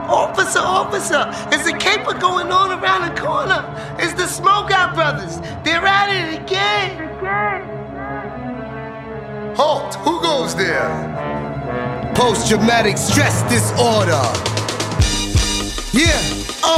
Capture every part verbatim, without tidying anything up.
Officer, officer, there's a caper going on around the corner. It's the Smoke Out Brothers. They're at it again. Halt! Who goes there? Post-traumatic stress disorder. Yeah, uh.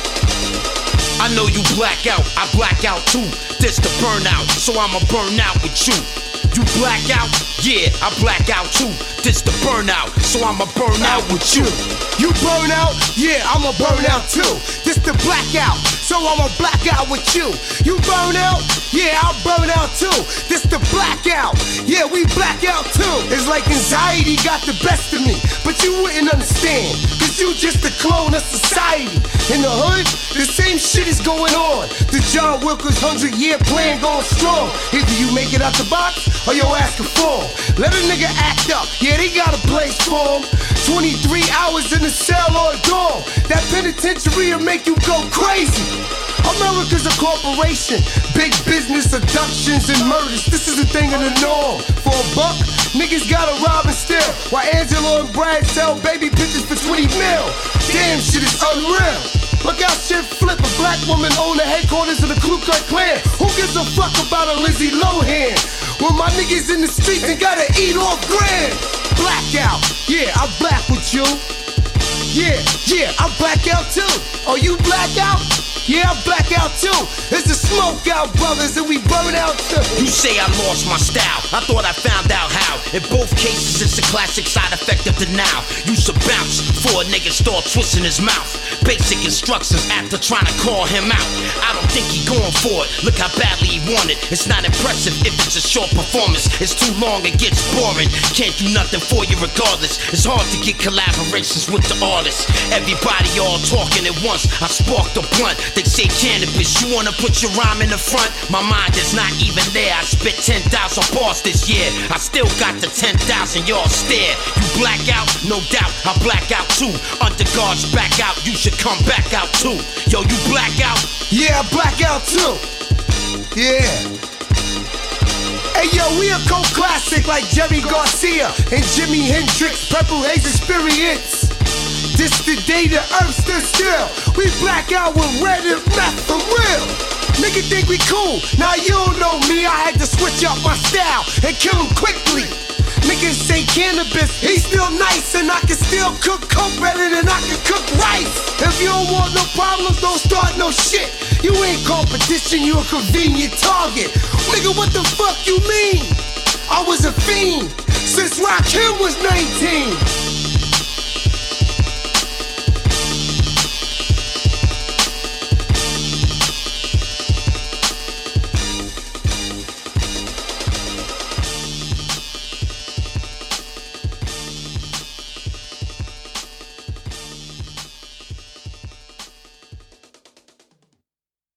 I know you black out, I black out too. This the burnout, so I'ma burn out with you. You black out? Yeah, I black out too. This the burnout, so I'ma burn out with you. You burn out? Yeah, I'ma burn out too. This the blackout, so I'ma black out with you. You burn out? Yeah, I'll burn out too. This the blackout. Yeah, we black out too. It's like anxiety got the best of me, but you wouldn't understand, cause you just a clone of society. In the hood, the same shit is going on. The John Wilkes hundred year plan going strong. Either you make it out the box, or your ass can fall. Let a nigga act up, yeah, they got a place for him. twenty-three hours in the cell or a dorm. That penitentiary will make you go crazy. America's a corporation, big business, abductions and murders. This is a thing of the norm. For a buck, niggas gotta rob and steal, while Angelo and Brad sell baby pictures for twenty mil. Damn, shit is unreal. Look how shit flip. A black woman own the headquarters of the Ku Klux Klan. Who gives a fuck about a Lindsay Lohan? When my niggas in the streets and gotta eat off grand. Blackout, yeah, I black with you. Yeah, yeah, I black out too. Oh, you black out? Yeah, I black out too. It's the Smoke Out Brothers and we burn out too. You say I lost my style, I thought I found out how. In both cases it's a classic side effect of denial. You should bounce before a nigga start twisting his mouth. Basic instructions after trying to call him out. I don't think he going for it, look how badly he wanted. It's not impressive if it's a short performance. It's too long, it gets boring. Can't do nothing for you regardless. It's hard to get collaborations with the artists. Everybody all talking at once, I sparked a blunt. They say cannabis, you wanna put your rhyme in the front? My mind is not even there. I spit ten thousand bars this year. I still got the ten thousand y'all stare. You black out? No doubt, I black out too. Under guards back out, you should come back out too. Yo, you black out? Yeah, I black out too. Yeah. Hey yo, we a cult classic like Jerry Garcia and Jimi Hendrix, Purple Haze Experience. This the day the earth stood still. We black out with red and meth for real. Nigga think we cool, now you don't know me. I had to switch up my style and kill him quickly. Niggas say cannabis, he's still nice, and I can still cook coke better than I can cook rice. If you don't want no problems, don't start no shit. You ain't competition, you a convenient target. Nigga, what the fuck you mean? I was a fiend since Rakim was nineteen.